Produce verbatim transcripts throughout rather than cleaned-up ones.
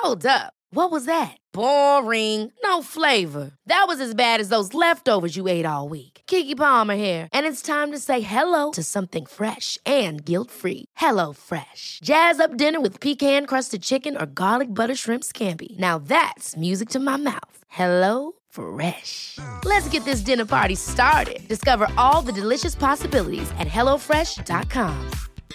Hold up. What was that? Boring. No flavor. That was as bad as those leftovers you ate all week. Keke Palmer here, and it's time to say hello to something fresh and guilt-free. Hello Fresh. Jazz up dinner with pecan-crusted chicken or garlic butter shrimp scampi. Now that's music to my mouth. Hello Fresh. Let's get this dinner party started. Discover all the delicious possibilities at hello fresh dot com.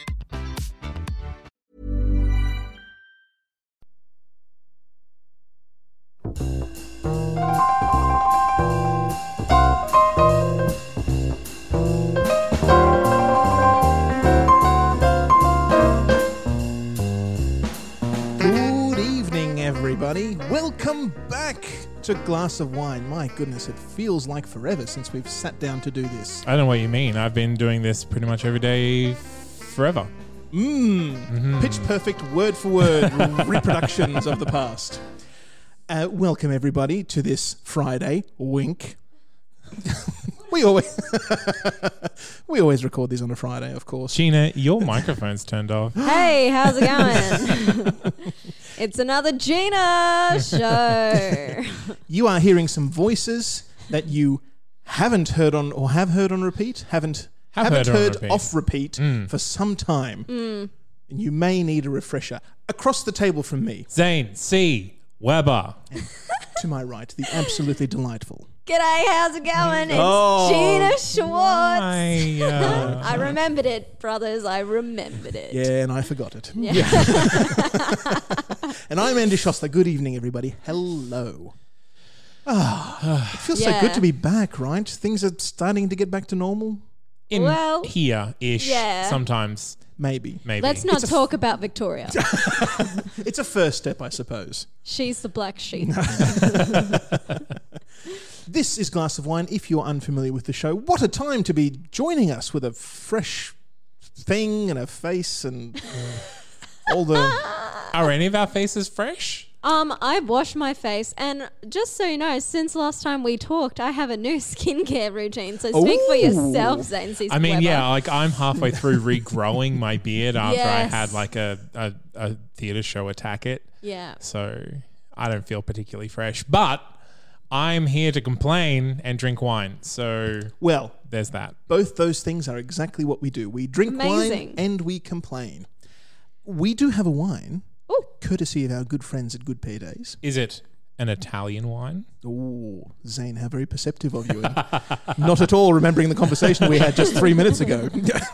Good evening, everybody. Welcome back to Glass of Wine. My goodness, it feels like forever since we've sat down to do this. I don't know what you mean. I've been doing this pretty much every day forever. Mmm. Mm-hmm. Pitch perfect, word for word reproductions of the past. Uh, welcome, everybody, to this Friday. Wink. we always we always record these on a Friday, of course. Gina, your microphone's turned off. Hey, how's it going? It's another Gina show. You are hearing some voices that you haven't heard on or have heard on repeat, haven't Have haven't heard on heard repeat. off repeat Mm. for some time. Mm. And you may need a refresher. Across the table from me, Zane C. Weber. to my right, the absolutely delightful. G'day, how's it going? It's Oh. Gina Schwartz. I, uh, I remembered it, brothers. I remembered it. Yeah, and I forgot it. Yeah. And I'm Andy Schossler. Good evening, everybody. Hello. Ah, it feels so Yeah. good to be back, right? Things are starting to get back to normal. in Well, here-ish, yeah. sometimes, Maybe. maybe. Let's not It's a talk about Victoria. It's a first step, I suppose. She's the black sheep. This is Glass of Wine. If you're unfamiliar with the show, what a time to be joining us with a fresh thing and a face and all the... Are any of our faces fresh? Um, I washed my face, and just so you know, since last time we talked, I have a new skincare routine. So speak for Ooh. yourself, Zane. C. I mean, Weber. yeah, like I'm halfway through regrowing my beard after Yes. I had like a, a, a theatre show attack it. Yeah. So I don't feel particularly fresh. But I'm here to complain and drink wine. So Well, there's that. both those things are exactly what we do. We drink Amazing. wine and we complain. We do have a wine, Ooh. courtesy of our good friends at Good Pear Days. Is it an Italian wine? Oh, Zane, how very perceptive of you. And not at all remembering the conversation we had just three minutes ago.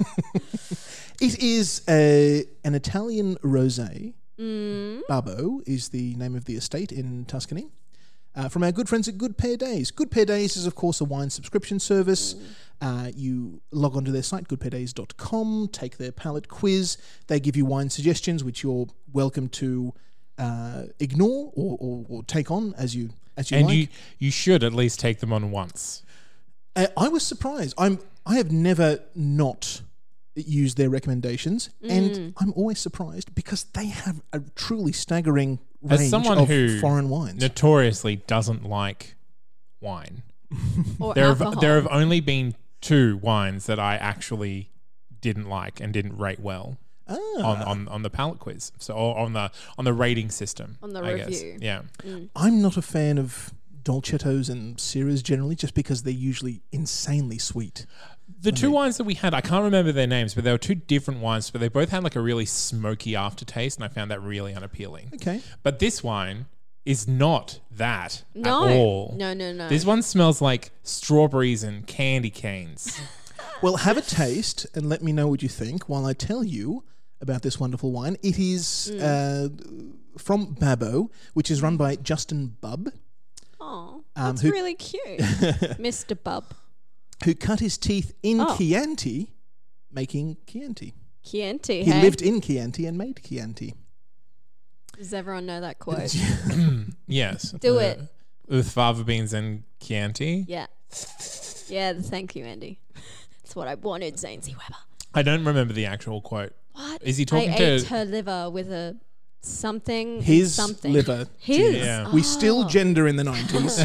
It is a, an Italian rosé. Mm. Babbo is the name of the estate in Tuscany. Uh, from our good friends at Good Pear Days. Good Pear Days is, of course, a wine subscription service. Uh, you log onto their site, good pear days dot com, take their palate quiz. They give you wine suggestions, which you're welcome to uh, ignore or, or, or take on as you as you and like. you you should at least take them on once. Uh, I was surprised. I'm I have never not used their recommendations, and I'm always surprised because they have a truly staggering range As someone of who foreign wines. notoriously doesn't like wine, Or there alcohol. have there have only been two wines that I actually didn't like and didn't rate well ah. on, on, on the palate quiz. So or on the on the rating system. On the I guess. review. Yeah. I'm not a fan of Dolcettos and Syrahs generally, just because they're usually insanely sweet. The two wines that we had, I can't remember their names, but they were two different wines, but they both had like a really smoky aftertaste, and I found that really unappealing. Okay. But this wine is not that No. at all. No, no, no. This one smells like strawberries and candy canes. Well, have a taste and let me know what you think while I tell you about this wonderful wine. It is uh, from Babbo, which is run by Justin Bubb, Oh, Um, that's who- really cute. Mister Bub. who cut his teeth in Oh. Chianti making Chianti. Chianti, He hey? lived in Chianti and made Chianti. Does everyone know that quote? Yes. Do Uh, it. With fava beans and Chianti. Yeah. Yeah, thank you, Andy. That's what I wanted, Zane C. Weber. I don't remember the actual quote. What? Is he talking I to- ate her liver with a something. His something. liver. His. Yeah. We still gender in the nineties.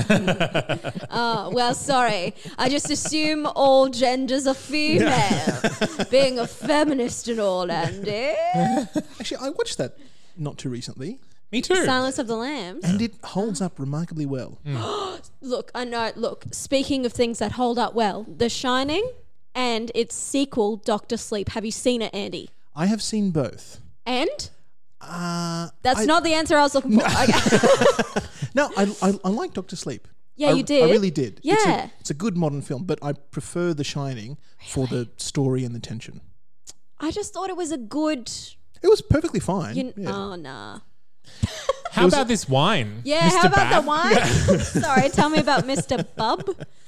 Oh, well, sorry. I just assume all genders are female. Being a feminist and all, Andy. Actually, I watched that not too recently. Me too. Silence of the Lambs. And it holds up remarkably well. Look, I know. Look, speaking of things that hold up well, The Shining and its sequel, Doctor Sleep. Have you seen it, Andy? I have seen both. And? Uh, That's I- not the answer I was looking for. Okay. No, I, I, I like Doctor Sleep. Yeah, I, you did? I really did. It's Yeah. a, it's a good modern film, but I prefer The Shining for the story and the tension. I just thought it was a good. It was perfectly fine. You, yeah. Oh, nah. How about this wine? Yeah, Mister how about Bab? the wine? Sorry, tell me about Mister Bub.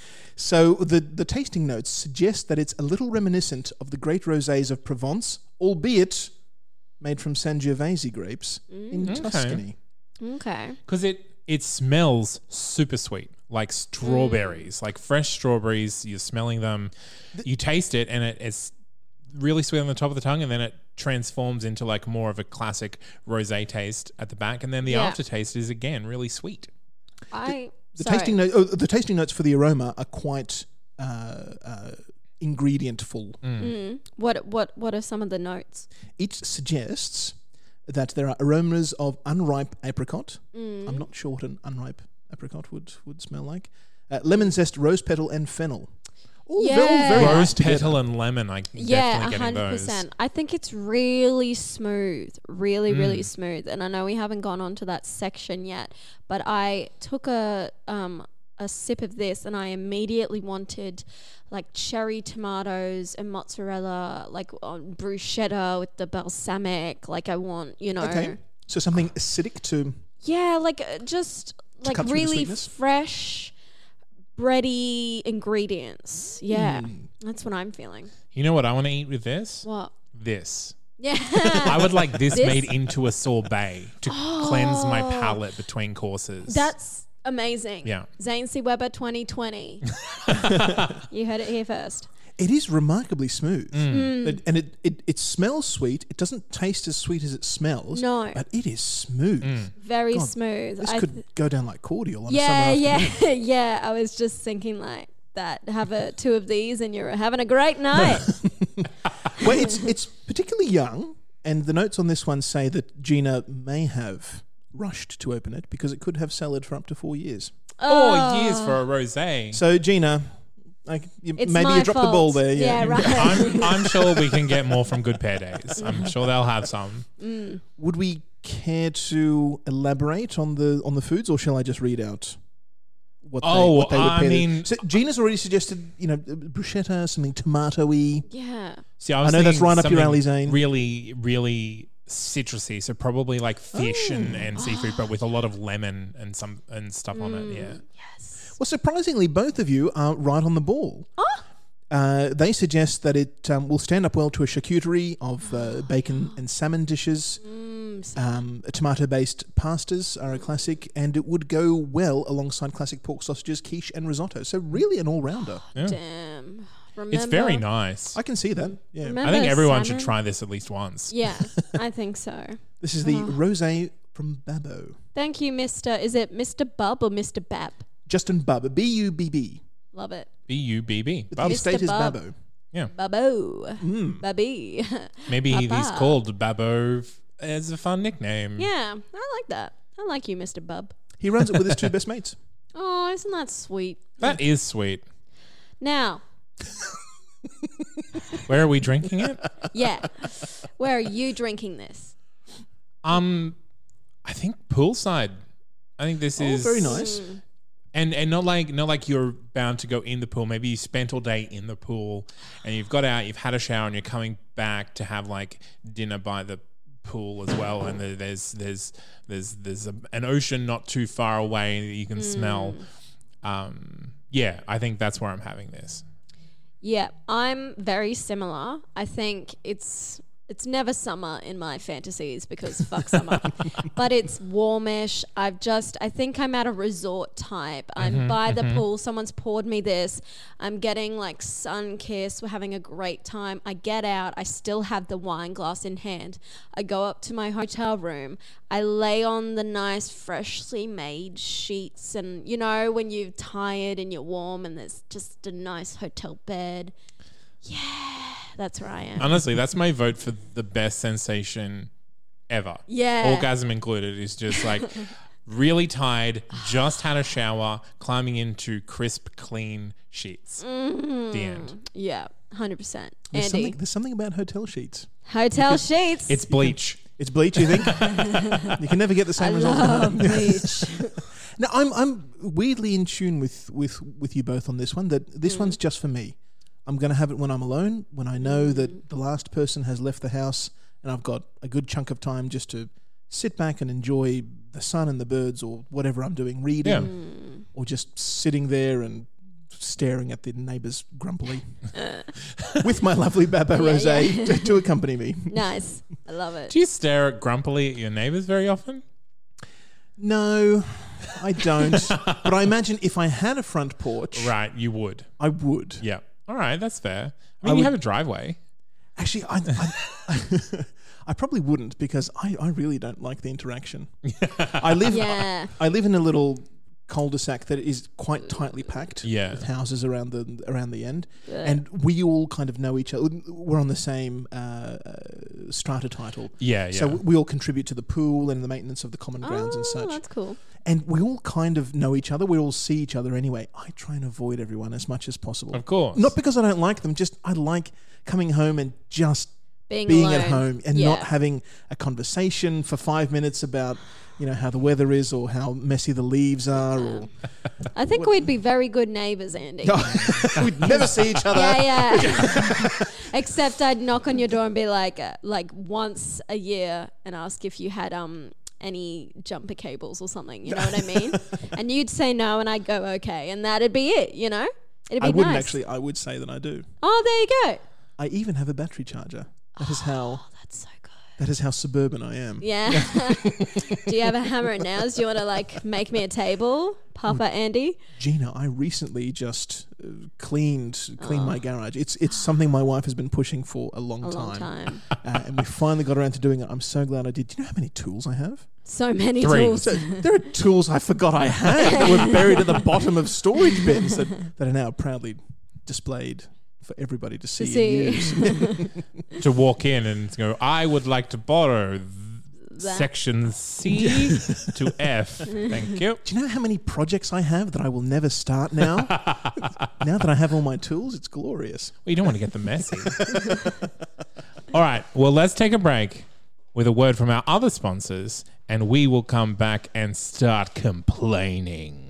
So the, the tasting notes suggest that it's a little reminiscent of the great rosés of Provence, albeit made from Sangiovese grapes in Okay. Tuscany. Okay. Because it it smells super sweet, like strawberries, like fresh strawberries. You're smelling them, you taste it, and it, it's really sweet on the top of the tongue, and then it transforms into like more of a classic rosé taste at the back, and then the Yeah. aftertaste is again really sweet. I. The sorry. tasting note, oh, the tasting notes for the aroma are quite uh, uh, ingredient full. What what what are some of the notes? It suggests that there are aromas of unripe apricot. Mm. I'm not sure what an unripe apricot would, would smell like. Uh, lemon zest, rose petal, and fennel. All Yeah. very, very Rose nice together. petal and lemon, I Yeah, definitely a getting hundred those. percent. I think it's really smooth, really, really smooth. And I know we haven't gone on to that section yet, but I took a um a sip of this and I immediately wanted like cherry tomatoes and mozzarella, like on bruschetta with the balsamic. Like I want, you know, Okay. So something acidic to... yeah, like uh, just like cut through the really sweetness? fresh, bready ingredients. Yeah, Mm. that's what I'm feeling. You know what I want to eat with this? What? This. Yeah. I would like this, This? made into a sorbet to cleanse my palate between courses. That's amazing. Yeah. Zane C. Weber twenty twenty. You heard it here first. It is remarkably smooth. Mm. It- and it, it, it smells sweet. It doesn't taste as sweet as it smells. No. But it is smooth. Very God, smooth. This I could th- go down like cordial on yeah, a summer yeah, afternoon. yeah. I was just thinking like that. Have a two of these and you're having a great night. Well, it's it's particularly young, and the notes on this one say that Gina may have rushed to open it because it could have cellared for up to four years. Four years for a rosé. So, Gina, like, you, It's maybe my you dropped fault. the ball there. Yeah, Yeah, right. I'm, I'm sure we can get more from Good Pair Days. I'm sure they'll have some. Would we care to elaborate on the on the foods, or shall I just read out what they, Oh, what they would I pair the- mean- so Gina's already suggested, you know, bruschetta, something tomato-y. Yeah. See, I, was I know that's thinking right up your something alley, Zane. Really, really citrusy. So probably like fish and, Oh. and seafood, but with a lot of lemon and some and stuff on it. Yeah. Well, surprisingly, both of you are right on the ball. Uh, they suggest that it um, will stand up well to a charcuterie of uh, bacon and salmon dishes. Um, tomato-based pastas are a classic, and it would go well alongside classic pork sausages, quiche, and risotto. So really an all-rounder. Yeah. Damn. Remember, It's very nice. I can see that. Yeah. Remember I think everyone salmon? should try this at least once. Yeah, I think so. This is the rosé from Babbo. Thank you, Mister Is it Mister Bub or Mister Bab? Justin Bubb, B U B B. Love it. B U B B. But Bub. the estate is Bub. Babbo. Yeah. Babbo. Mm. Babby. Maybe he's Papa. called Babbo f- as a fun nickname. Yeah, I like that. I like you, Mister Bub. He runs it with his two best mates. Oh, isn't that sweet? That is sweet. Now, Where are we drinking it? yeah. Where are you drinking this? Um, I think poolside. I think this Oh, is very nice. and and not like not like you're bound to go in the pool. Maybe you spent all day in the pool and you've got out, you've had a shower, and you're coming back to have like dinner by the pool as well. And there- there's there's there's there's a, an ocean not too far away that you can smell. Um, yeah, I think that's where I'm having this. Yeah, I'm very similar. I think it's it's never summer in my fantasies because fuck summer. But it's warmish. I've just I think I'm at a resort type. I'm by the pool, someone's poured me this. I'm getting like sun kissed. We're having a great time. I get out, I still have the wine glass in hand. I go up to my hotel room. I lay on the nice freshly made sheets, and you know when you're tired and you're warm and there's just a nice hotel bed. Yeah, that's where I am. Honestly, that's my vote for the best sensation ever. Yeah. Orgasm included is just like really tired, just had a shower, climbing into crisp, clean sheets. Mm-hmm. The end. Yeah, one hundred percent. There's Andy, something, there's something about hotel sheets. hotel sheets. It's bleach. It's bleach, you think? You can never get the same I result. at love home. bleach. No, I'm I'm weirdly in tune with, with, with you both on this one, that this Mm. one's just for me. I'm going to have it when I'm alone, when I know that the last person has left the house and I've got a good chunk of time just to sit back and enjoy the sun and the birds or whatever I'm doing, reading, Yeah. Mm. or just sitting there and staring at the neighbours grumpily with my lovely Baba Yeah, Rosé yeah. to, to accompany me. Nice. I love it. Do you stare at grumpily at your neighbours very often? No, I don't. But I imagine if I had a front porch, Right, you would. I would. Yeah. All right, that's fair. I I mean, you would- have a driveway. Actually, I, I, I probably wouldn't because I, I really don't like the interaction. I live Yeah. I live in a little cul-de-sac that is quite tightly packed Yeah. with houses around the around the end, Good. and we all kind of know each other. We're on the same uh, uh, strata title, Yeah, yeah. so we all contribute to the pool and the maintenance of the common grounds and Oh, such. that's cool. And we all kind of know each other. We all see each other anyway. I try and avoid everyone as much as possible. Of course. Not because I don't like them, just I like coming home and just Being, being alone. at home and Yeah. not having a conversation for five minutes about, you know, how the weather is or how messy the leaves are. Or I think we'd be very good neighbours, Andy. we'd never see each other. Yeah, yeah. Except I'd knock on your door and be like, uh, like once a year, and ask if you had um any jumper cables or something. You know what I mean? And you'd say no, and I'd go okay, and that'd be it. You know, it'd be I wouldn't nice. actually. I would say that I do. Oh, there you go. I even have a battery charger. That is how. Oh, that's so good. That is how suburban I am. Yeah. Do you have a hammer and nails? Do you want to like make me a table, Papa Andy? Gina, I recently just uh, cleaned cleaned my garage. It's it's something my wife has been pushing for a long A time, long time. Uh, and we finally got around to doing it. I'm so glad I did. Do you know how many tools I have? So many Three. tools. So there are tools I forgot I had that were buried at the bottom of storage bins that, that are now proudly displayed for everybody to see, see. and use. To walk in and go, I would like to borrow th- That. section C to F. Thank you. Do you know how many projects I have that I will never start now? Now that I have all my tools, it's glorious. Well, you don't want to get them messy. All right. Well, let's take a break with a word from our other sponsors, and we will come back and start complaining.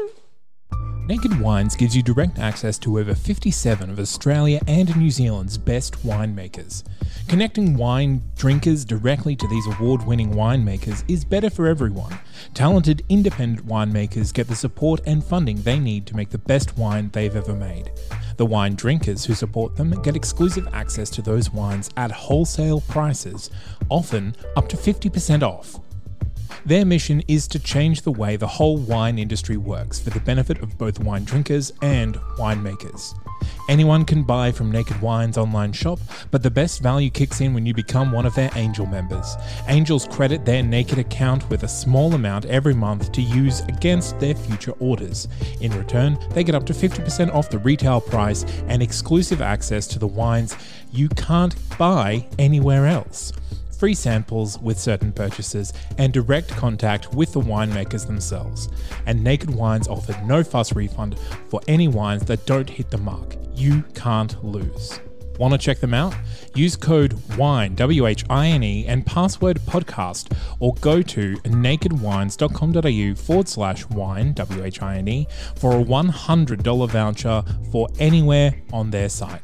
Naked Wines gives you direct access to over fifty-seven of Australia and New Zealand's best winemakers. Connecting wine drinkers directly to these award-winning winemakers is better for everyone. Talented independent winemakers get the support and funding they need to make the best wine they've ever made. The wine drinkers who support them get exclusive access to those wines at wholesale prices, often up to fifty percent off. Their mission is to change the way the whole wine industry works for the benefit of both wine drinkers and winemakers. Anyone can buy from Naked Wine's online shop, but the best value kicks in when you become one of their Angel members. Angels credit their Naked account with a small amount every month to use against their future orders. In return, they get up to fifty percent off the retail price and exclusive access to the wines you can't buy anywhere else. Free samples with certain purchases, and direct contact with the winemakers themselves. And Naked Wines offer no fuss refund for any wines that don't hit the mark. You can't lose. Want to check them out? Use code WINE, W H I N E, and password podcast, or go to nakedwines.com.au forward slash wine, W H I N E, for a one hundred dollars voucher for anywhere on their site.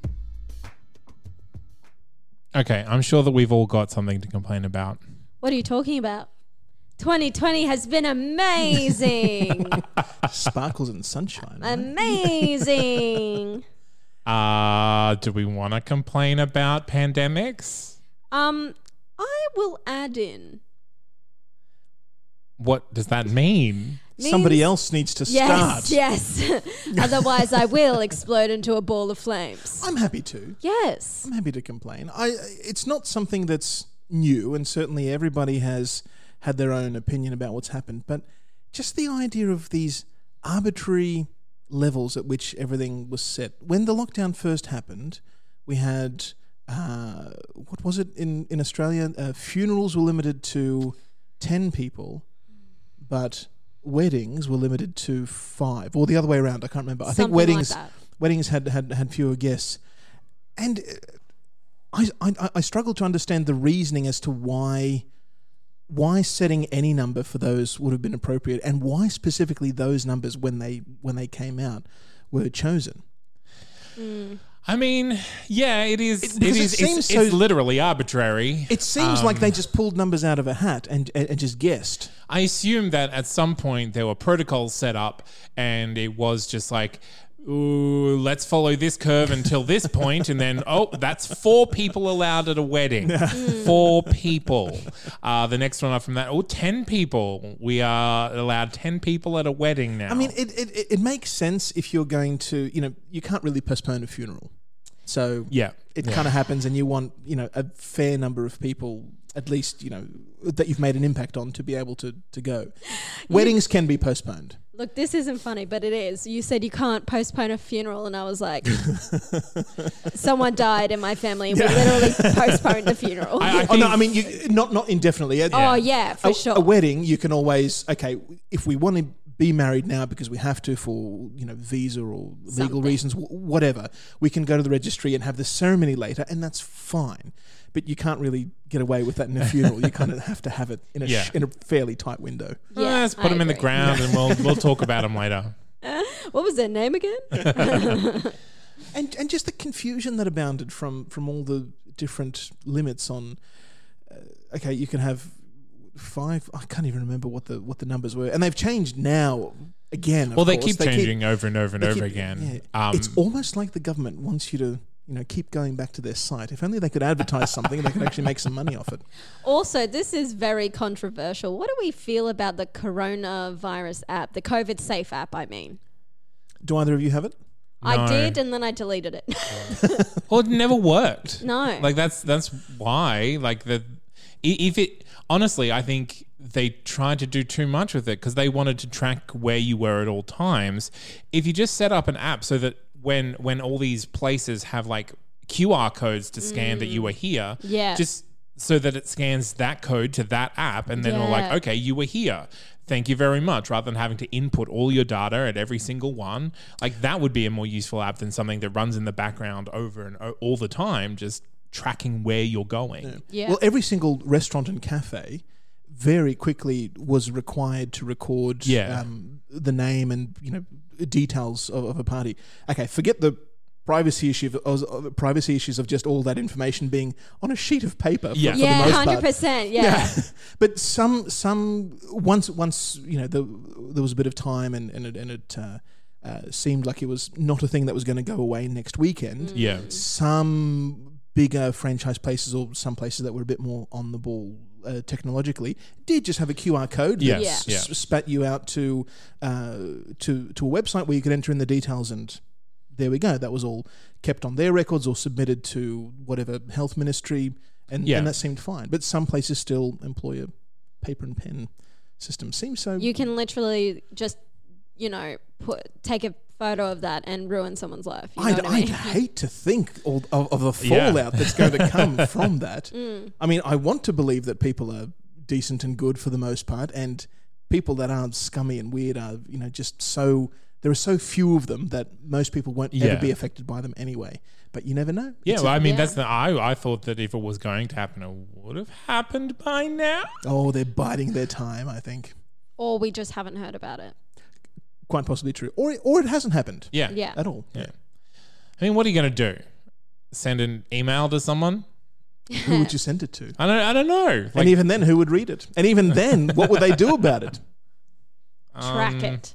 Okay, I'm sure that we've all got something to complain about. What are you talking about? twenty twenty has been amazing. Sparkles and sunshine. right? Amazing. Uh, do we want to complain about pandemics? Um, I will add in. What does that mean? Somebody Means- else needs to Yes, start. yes. Otherwise, I will explode into a ball of flames. I'm happy to. Yes. I'm happy to complain. I. It's not something that's new, and certainly everybody has had their own opinion about what's happened. But just the idea of these arbitrary levels at which everything was set. When the lockdown first happened, we had uh, what was it in in Australia? Uh, funerals were limited to ten people, but weddings were limited to five, or the other way around. I can't remember. I Something think weddings like that. weddings had, had had fewer guests, and I, I I struggle to understand the reasoning as to why why setting any number for those would have been appropriate, and why specifically those numbers when they when they came out were chosen. Mm. I mean, yeah, it is. It- It, because it is. seems it's, so- it's literally arbitrary. It seems like Um, they just pulled numbers out of a hat and and, and just guessed. I assume that at some point there were protocols set up, and it was just like, ooh, let's follow this curve until this point, and then oh, that's four people allowed at a wedding. Four people. Uh, the next one up from that, oh, ten people. We are allowed ten people at a wedding now. I mean, it, it it- it makes sense if you're going to, you know, you can't really postpone a funeral. So yeah, it yeah. kind of happens, and you want, you know, a fair number of people, at least, you know, that you've made an impact on to be able to, to go. Weddings can be postponed. Look, this isn't funny, but it is. You said you can't postpone a funeral, and I was like, someone died in my family, and we literally postponed the funeral. I, I Oh think, no, I mean, you, not not indefinitely. oh, yeah, for a, sure. a wedding, you can always, okay, if we want to be married now because we have to for, you know, visa or legal Something. reasons, w- whatever, we can go to the registry and have the ceremony later, and that's fine. But you can't really get away with that in a funeral. You kind of have to have it in a Yeah. sh- in a fairly tight window. Uh, Yeah, let's put I them in the agree. ground, and we'll we'll talk about them later. What was their name again? And and just the confusion that abounded from from all the different limits on. Uh, okay, you can have five. I can't even remember what the what the numbers were, and they've changed now again. of Well, they course. keep changing over and over and they over keep- again. yeah. Um, It's almost like the government wants you to, you know, keep going back to their site. If only they could advertise something, they could actually make some money off it. Also, this is very controversial. What do we feel about the coronavirus app, the COVID Safe app, I mean? Do either of you have it? I No. did, and then I deleted it. well, it never worked. No. Like that's that's why. Like the i- if it honestly, I think they tried to do too much with it because they wanted to track where you were at all times. If you just set up an app so that when when all these places have like Q R codes to scan that you were here, Yeah. just so that it scans that code to that app, and then we're like, Yeah. okay, you were here. Thank you very much. Rather than having to input all your data at every single one, like that would be a more useful app than something that runs in the background over and o- all the time, just tracking where you're going. Yeah. Well, every single restaurant and cafe very quickly was required to record Yeah. um, the name and, you know, details of, of a party. Okay, forget the privacy issue of, of privacy issues of just all that information being on a sheet of paper. For, Yeah. for yeah, the most one hundred part. percent. Yeah. But some some once once you know the, there was a bit of time and and it, and it uh, uh, seemed like it was not a thing that was going to go away next weekend. Yeah. Some bigger franchise places or some places that were a bit more on the ball uh, technologically did just have a Q R code that Yes. s- Yeah. spat you out to uh, to to a website where you could enter in the details, and there we go. That was all kept on their records or submitted to whatever health ministry, and, Yeah. and that seemed fine. But some places still employ a paper and pen system. Seems so. You can literally just, you know, put take a photo of that and ruin someone's life. You know I'd, what I mean? I'd hate to think all, of, of the Yeah. fallout that's going to come from that. Mm. I mean, I want to believe that people are decent and good for the most part, and people that aren't scummy and weird are, you know, just so. There are so few of them that most people won't Yeah. ever be affected by them anyway. But you never know. Yeah, It's well, a- I mean, Yeah. that's the I. I thought that if it was going to happen, it would have happened by now. oh, they're biding their time. I think Or we just haven't heard about it. quite possibly true, or or it hasn't happened Yeah, Yeah. at all. yeah. I mean, what are you going to do? Send an email to someone? Who would you send it to? I don't. I don't know. Like, And even then, who would read it? And even then, what would they do about it? Track um, it.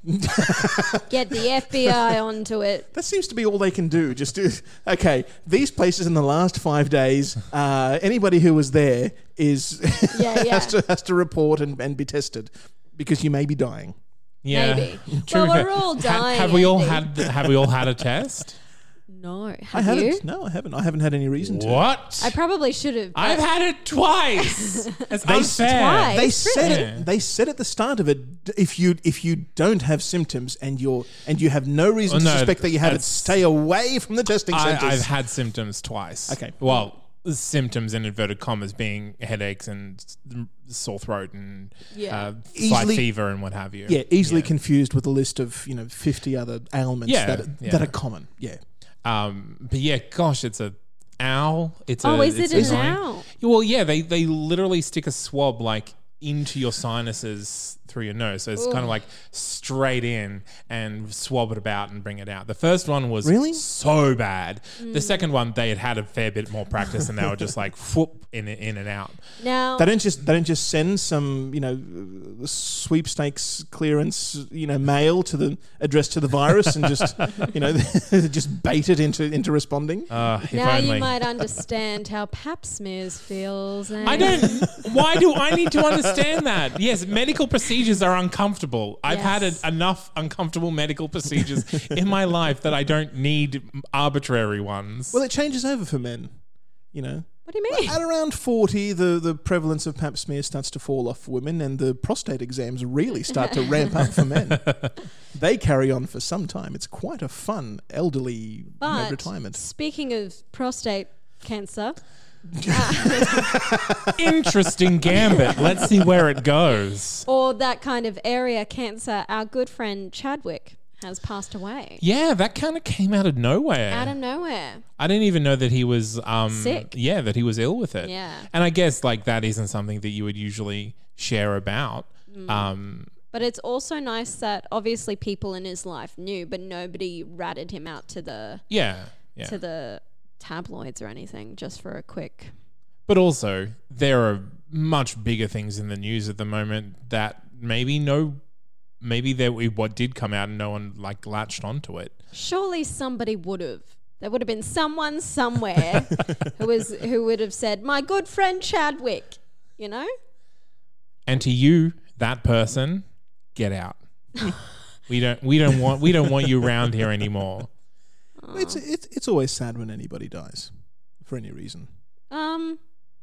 Get the F B I onto it. That seems to be all they can do. Just do, okay, these places in the last five days, uh, anybody who was there is Yeah, yeah. has to has to report and, and be tested because you may be dying. Yeah. Maybe. True. Well, we're all Ha- dying, Have we all Andy. had? Have we all had a test? No. Have I haven't. you? No, I haven't. I haven't had any reason to. What? I probably should have. I've but- had it twice. It's They unfair. twice. They It's said really- it. They said at the start of it. d- If you if you don't have symptoms and you're and you have no reason Oh, to no, suspect that you have it, that's- stay away from the testing I, centres. I've had symptoms twice. Okay. Well, symptoms in inverted commas being headaches and sore throat and Yeah. uh, Easily- slight fever and what have you. Yeah, easily Yeah. confused with a list of, you know, fifty other ailments Yeah, that yeah. that are common. Yeah. Um, but yeah, gosh, it's a owl. It's Oh, a, is it's it an annoying. owl? Well, yeah, they they literally stick a swab like into your sinuses through your nose, so it's kind of like straight in and swab it about and bring it out. The first one was Really? so bad. Mm. The second one, they had had a fair bit more practice, and they were just like whoop in in and out. Now, They don't just they don't just send some, you know, sweepstakes clearance, you know, mail to the address to the virus and just, you know, just bait it into into responding. Uh, if now only. you might understand how Pap smears feels. And I don't. Why do I need to understand that? Yes, medical procedures are uncomfortable. I've had Yes. a, enough uncomfortable medical procedures in my life that I don't need arbitrary ones. Well, it changes over for men, you know. What do you mean? At around forty, the, the prevalence of pap smear starts to fall off for women, and the prostate exams really start to ramp up for men. They carry on for some time. It's quite a fun elderly you know, But retirement. speaking of prostate cancer, Interesting gambit. Let's see where it goes. or that kind of area cancer, our good friend Chadwick has passed away. Yeah, that kind of came out of nowhere. Out of nowhere. I didn't even know that he was um, Sick. Yeah, that he was ill with it. Yeah. and I guess like that isn't something that you would usually share about. Mm. Um, But it's also nice that obviously people in his life knew, but nobody ratted him out to the yeah, yeah. to the tabloids or anything just for a quick. But also, there are much bigger things in the news at the moment that maybe no, maybe there what did come out and no one like latched onto it. Surely somebody would have. There would have been someone somewhere who was who would have said, "My good friend Chadwick," you know? And to you, that person, get out. we don't. We don't want. We don't want you around here anymore. It's, it's it's always sad when anybody dies, for any reason. Um.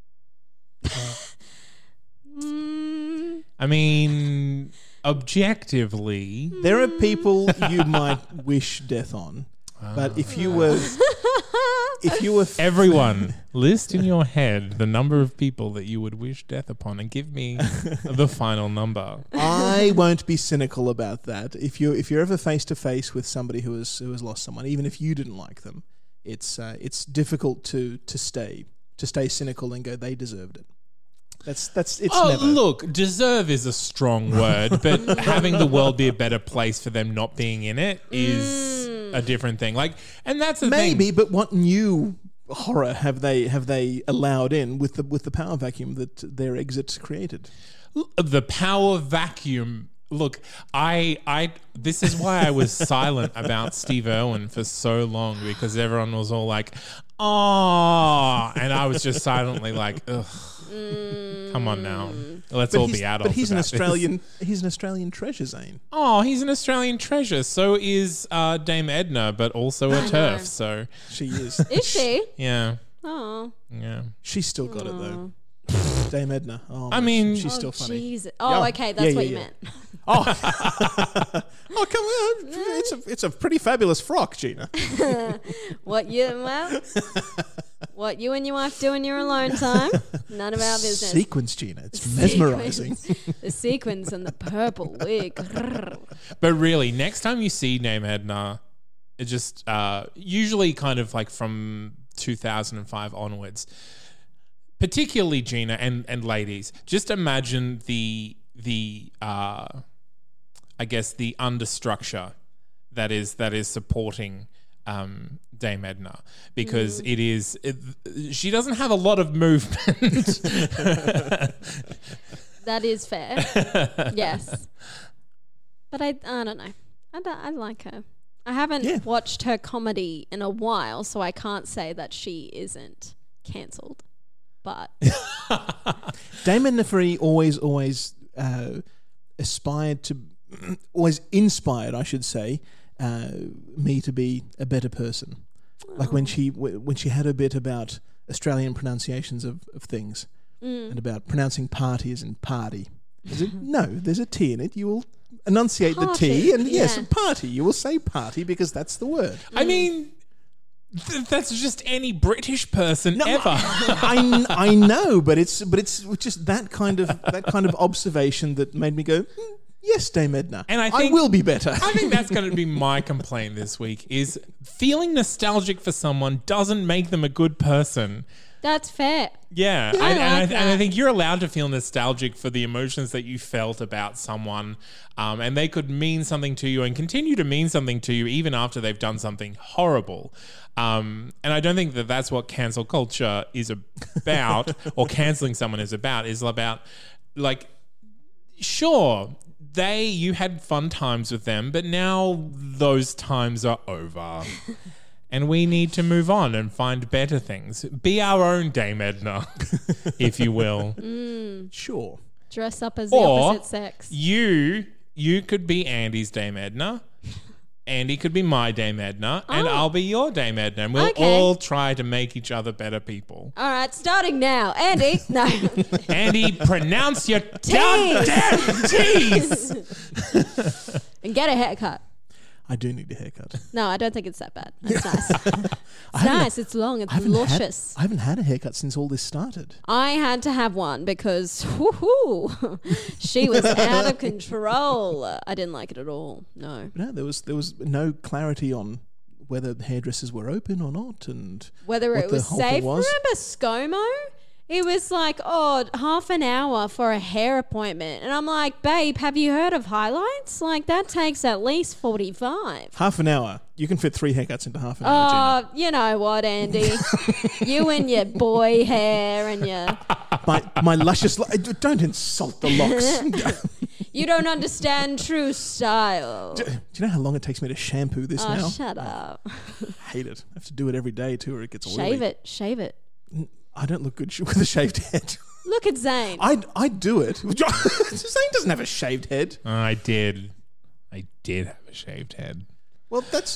mm, I mean, objectively, There are people you might wish death on, but if you were, if you were, f- everyone, list in your head the number of people that you would wish death upon, and give me the final number. I won't be cynical about that. If you if you're ever face to face with somebody who has who has lost someone, even if you didn't like them, it's uh, it's difficult to to stay to stay cynical and go they deserved it. That's that's it's Oh, never. look, deserve is a strong word, but having the world be a better place for them not being in it is a different thing. Like, and that's the Maybe, thing. but what new horror have they have they allowed in with the with the power vacuum that their exit created? The power vacuum. Look, I, I. This is why I was silent about Steve Irwin for so long, because everyone was all like, "Oh," and I was just silently like, "Ugh, come on now, let's all he's, be adults." but he's an about this." Australian. He's an Australian treasure, Zane. Oh, he's an Australian treasure. So is uh, Dame Edna, but also a turf. So She is. is she? yeah, Oh. yeah. She's still got it though. Dame Edna. Oh, I mean- she's Oh, still funny. jeez. Oh, Yeah. okay. That's Yeah, what yeah, you yeah. meant. Oh, oh, come on! It's a it's a pretty fabulous frock, Gina. What you well, what you and your wife do in your alone time? None of our business. Sequins, Gina. It's mesmerizing. Sequins. The sequins and the purple wig. But really, next time you see Dame Edna, it just uh, usually kind of like from two thousand five onwards, particularly Gina and, and ladies, just imagine the the uh, I guess the understructure that is that is supporting um, Dame Edna, because it is it, she doesn't have a lot of movement. That is fair. Yes. But I, I don't know. I, don't- I like her. I haven't Yeah. watched her comedy in a while, so I can't say that she isn't cancelled. But Dame Edna Free always, always uh, aspired to, always inspired, I should say, uh, me to be a better person. Like when she w- when she had a bit about Australian pronunciations of, of things and about pronouncing party as in party. Is it? No, there's a T in it. You will enunciate the T, Party, and yes, yeah. party. You will say party because that's the word. I mean, Th- that's just any British person ever. I, I know, but it's but it's just that kind of that kind of observation that made me go, "Hmm, yes, Dame Edna, And I think- will be better." I think that's going to be my complaint this week is feeling nostalgic for someone doesn't make them a good person. That's fair. Yeah, Yeah, I and, and, I, like and I that. think you're allowed to feel nostalgic for the emotions that you felt about someone, um, and they could mean something to you and continue to mean something to you even after they've done something horrible. Um, and I don't think that that's what cancel culture is about, or canceling someone is about. Is about like, sure, they you had fun times with them, but now those times are over. And we need to move on and find better things. Be our own Dame Edna, if you will. Sure. Dress up as the Or opposite sex. you you could be Andy's Dame Edna. Andy could be my Dame Edna. And Oh. I'll be your Dame Edna. And we'll Okay. all try to make each other better people. All right, starting now. Andy, no. Andy, pronounce your goddamn T's. And get a haircut. I do need a haircut. No, I don't think it's that bad. It's nice. It's I haven't- nice. It's long. It's I haven't, had, luscious. I haven't had a haircut since all this started. I had to have one because whoo-hoo, she was out of control. I didn't like it at all. No. No, there was there was no clarity on whether the hairdressers were open or not, and Whether what it the was whole thing safe. was. Remember ScoMo? It was like, oh, half an hour for a hair appointment. And I'm like, babe, have you heard of Highlights? Like, that takes at least forty-five. Half an hour. You can fit three haircuts into half an hour, Oh, you know what, Andy? You and your boy hair and your... Gina. My, my luscious... Lo- don't insult the locks. You don't understand true style. Do you know how long it takes me to shampoo this Oh, now? shut up. I hate it. I have to do it every day too, or it gets oily. Shave it. Shave it. I don't look good sh- with a shaved head. Look at Zane. I I do it. Zane doesn't have a shaved head. I did. I did have a shaved head. Well, that's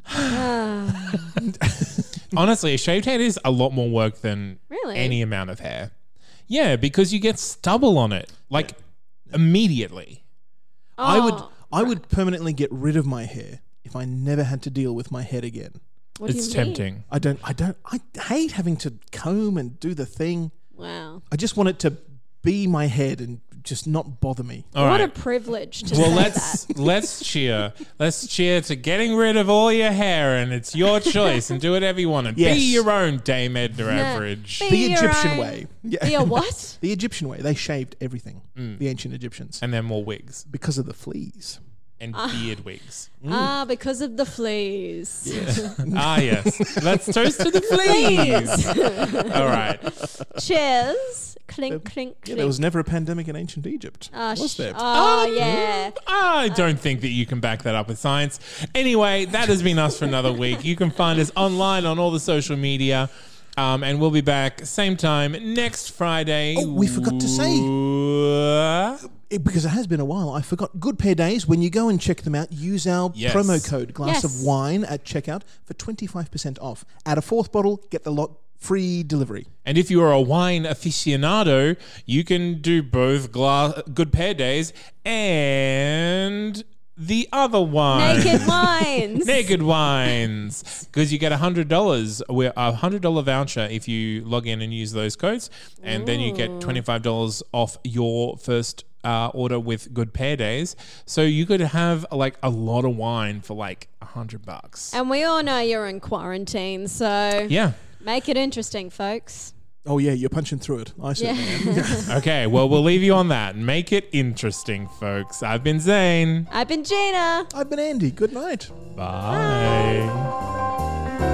Honestly, a shaved head is a lot more work than Really? any amount of hair. Yeah, because you get stubble on it, like immediately. I would Oh, I would permanently get rid of my hair if I never had to deal with my head again. what do It's you mean? tempting. I don't I don't I hate having to comb and do the thing. Wow. I just want it to be my head and just not bother me. All what right. a privilege to Well, say let's that. let's cheer. Let's cheer to getting rid of all your hair, and it's your choice, and do whatever you want, and Yes. be your own Dame Edna Yeah. Average. Be The your Egyptian own- way. Yeah. Be a what? The Egyptian way. They shaved everything. Mm. The ancient Egyptians. And then more wigs Because of the fleas. and beard wigs. Ah, because of the fleas. Ah, yes. Let's toast to the fleas. All right. Cheers. Clink, clink, Yeah, clink. there was never a pandemic in ancient Egypt. Ah, was sh- there? Oh, yeah. I don't think that you can back that up with science. Anyway, that has been us for another week. You can find us online on all the social media. Um, and we'll be back same time next Friday. Oh, we forgot to say. say. It- because it has been a while, I forgot. Good Pair Days, when you go and check them out, use our Yes. promo code Glass Yes. of Wine at checkout for twenty-five percent off. Add a fourth bottle, get the lot free delivery. And if you are a wine aficionado, you can do both gla- Good Pair Days and the other one. Naked wines. Naked Wines, because you get a hundred dollars, a hundred dollar voucher if you log in and use those codes, and then you get twenty five dollars off your first uh, order with Good Pair Days. So you could have like a lot of wine for like a hundred bucks. And we all know you're in quarantine, so Yeah. make it interesting, folks. Oh, yeah, you're punching through it. I certainly am. Okay. Well, we'll leave you on that. Make it interesting, folks. I've been Zane. I've been Gina. I've been Andy. Good night. Bye.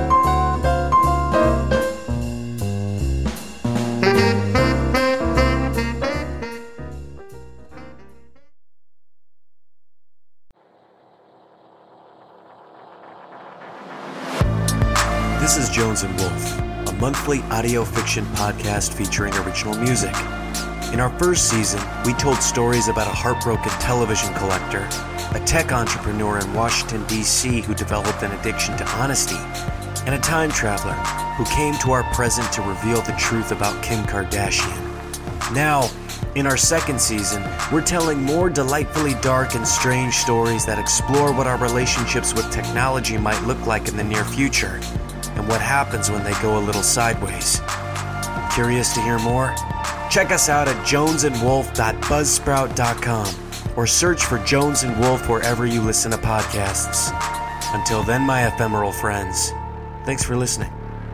This is Jones and Wolf, a monthly audio fiction podcast featuring original music. In our first season, we told stories about a heartbroken television collector, a tech entrepreneur in Washington, D C who developed an addiction to honesty, and a time traveler who came to our present to reveal the truth about Kim Kardashian. Now, in our second season, we're telling more delightfully dark and strange stories that explore what our relationships with technology might look like in the near future. and what happens when they go a little sideways. Curious to hear more? Check us out at jones and wolf dot buzzsprout dot com or search for Jones and Wolf wherever you listen to podcasts. Until then, my ephemeral friends, thanks for listening.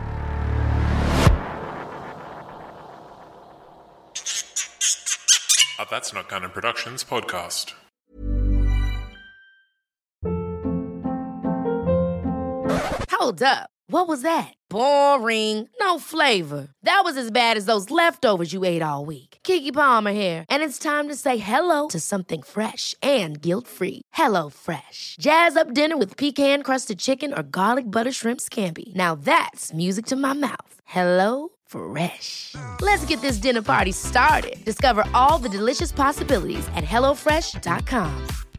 A That's Not Gunner Productions podcast. Hold up. What was that? Boring. No flavor. That was as bad as those leftovers you ate all week. Keke Palmer here, and it's time to say hello to something fresh and guilt-free. Hello Fresh. Jazz up dinner with pecan-crusted chicken or garlic butter shrimp scampi. Now that's music to my mouth. Hello Fresh. Let's get this dinner party started. Discover all the delicious possibilities at hello fresh dot com.